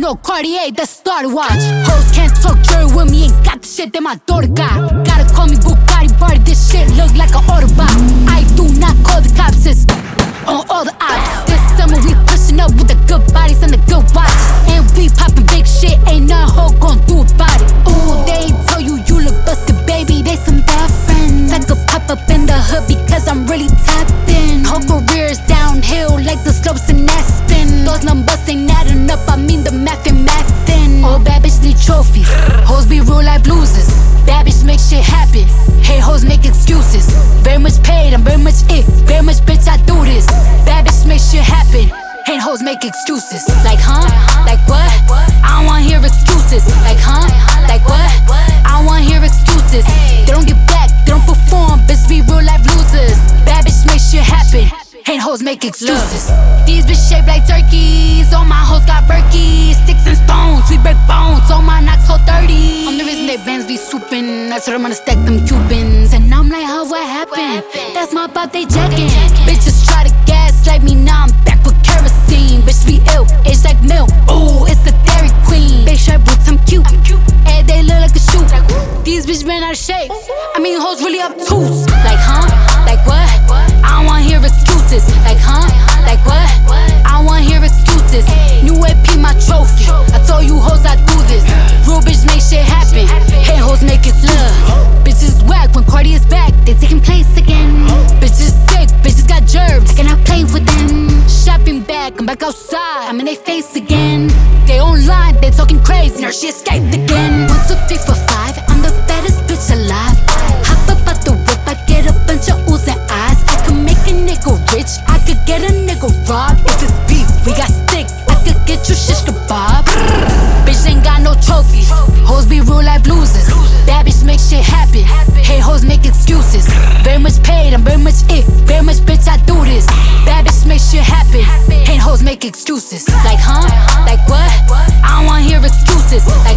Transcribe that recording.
no Cartier, that's started watch. Hoes can't talk jury with me, ain't got the shit that my daughter got. Gotta call me Bugatti Barty, this shit look like an Autobot. I do not call the cops, it's on all the ops. This summer we pushing up with the good bodies and the good watches. And we popping big shit, ain't nothing hoe gon' do about it. Ooh, they ain't tell you you look busted, baby, they some bad friends. I could pop up in the hood because I'm really tapped in. Whole career is downhill like the slopes in Aspen. Those numbers ain't adding up, I mean the math and mathin'. All bad bitches need trophies, hoes be real like losers. Bad bitch make shit happen, hey hoes make excuses. Very much paid, I'm very much it, very much bitch I do this. Bad bitch make shit happen, hey hoes make excuses. Like huh? Like what? I don't wanna hear excuses. Like huh? Like what? I don't wanna hear excuses. They don't get back, they don't perform, bitches be real life losers. Bad bitch make shit happen, hey hoes make excuses. These bitches shaped like turkeys, all my hoes got Berkeys. Sticks and stones, we break bones, all my knocks hold 30. I'm the reason they bands be swooping, that's what I'm gonna stack them Cubans. And I'm like, how, what happened? That's my pop, they jacking. Bitches try to gaslight me, now I'm back with kerosene. Bitches be ill, it's like milk, ooh, it's the Dairy Queen. Big shirt boots, I'm cute, and they look like a shoe. These bitches ran out of shape, I mean hoes really obtuse. Like huh? Like what? I don't wanna hear excuses. Like huh? Like what? I don't wanna hear excuses. New AP my trophy, I told you hoes I do this. Real bitch make shit happen, hey hoes make it love. Bitches whack when Cardi is back, they taking place again. Bitches sick, bitches got germs, I cannot play with them. Shopping back, I'm back outside, I'm in they face again. They online, they talking crazy, now she escaped again. 1, 2, 3, 4, 5, I'm the baddest bitch alive. Hop up out the whip, I get a bunch of oohs and eyes. I could make a nigga rich, I could get a nigga robbed. If it's beef, we got sticks, I could get you shish kebab. Bitch ain't got no trophies, hoes be real like losers. Bad bitch make shit happen, hey hoes make excuses. Very much paid, I'm very much it, very much bitch I do this. Bad bitch make shit happen, hey hoes make excuses. Like huh? Like what? I don't wanna hear excuses. Like